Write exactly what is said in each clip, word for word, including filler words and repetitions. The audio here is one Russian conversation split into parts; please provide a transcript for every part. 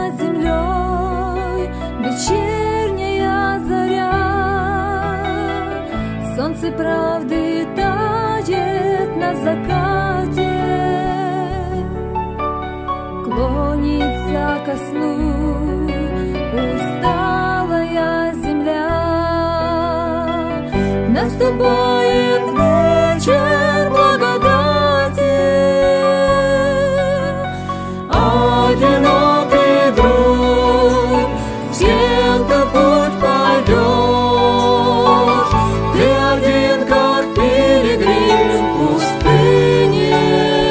над землей вечерняя заря, солнце правды тает на закате, клонится ко сну усталая земля. Наступает вечер благодати, одинокий друг, с кем-то путь пойдешь. Ты один, как пилигрим в пустыне.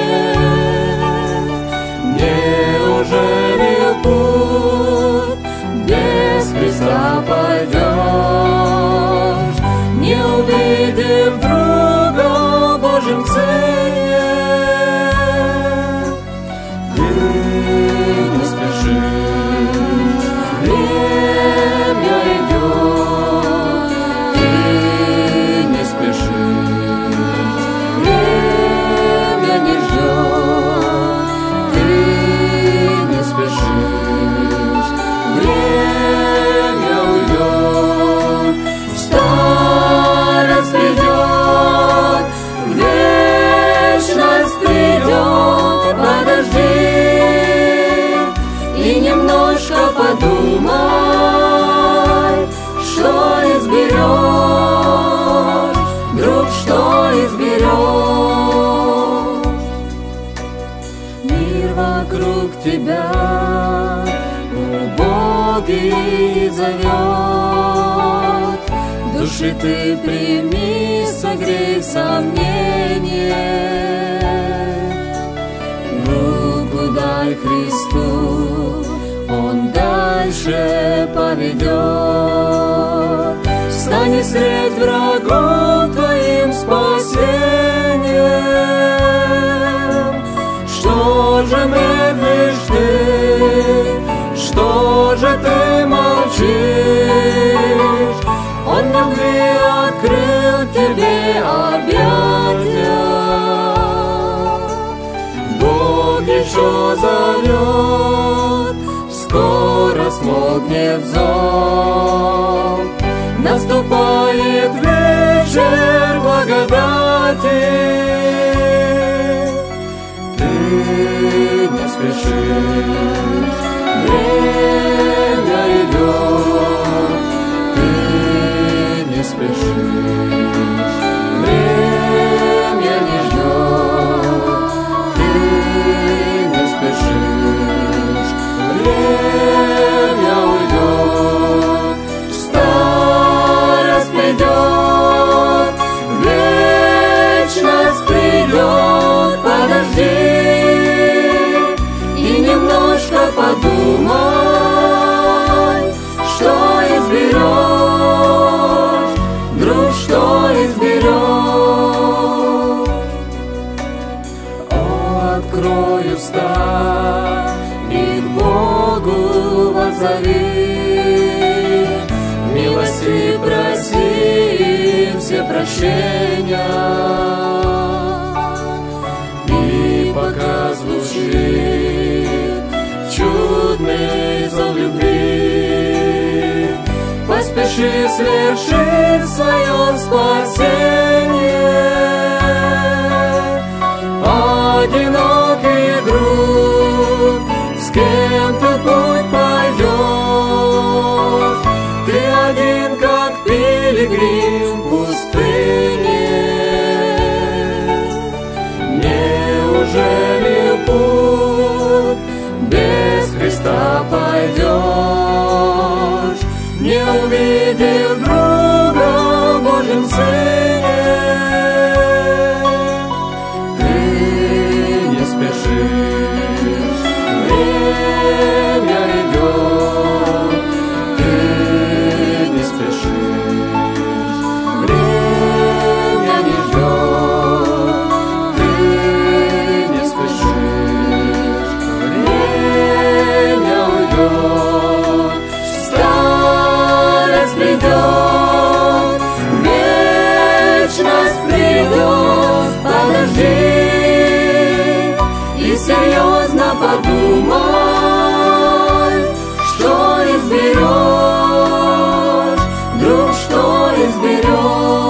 Неужели путь без Христа пойдешь, не увидев друга в Божьем сыне? Ты не спешишь, время идет. Ты не спешишь, время не ждет. Ты не спешишь, время уйдет. Старость придет, вечность придет. Подожди и немножко подумай, что изберешь, друг, что изберешь. Мир вокруг тебя убогий зовет, души ты прими, согрей сомнение. Руку дай Христу, Он дальше поведет. Стань средь врагов твоим спасением. Что же медлишь ты? Что же ты молчишь? Он любви открыл тебе объятия. Бог еще зовет, скоро смолкнет зов. Наступает вечер благодати. Ты не спешишь, время идет. Ты не спешишь, время не ждет. Ты не спешишь, время уйдет. Старость придет, вечность придет. Подожди и немножко подумай, что изберешь, друг, что изберешь. О, открой уста и к Богу воззови, милости проси и все прощения. И пока звучит чудный зов любви, поспеши свершить свое спасение. Одинокий друг, с кем ты путь пойдешь. Ты один, как пилигрим в пустыне. Неужели путь без Христа пойдешь, не увидев друга в Божьем сыне? Ты не спешишь, время идет. Ты не спешишь, время не ждет. Ты не спешишь, время уйдет. Старость придет, вечность придет. Подожди и серьезно подумай, изберет.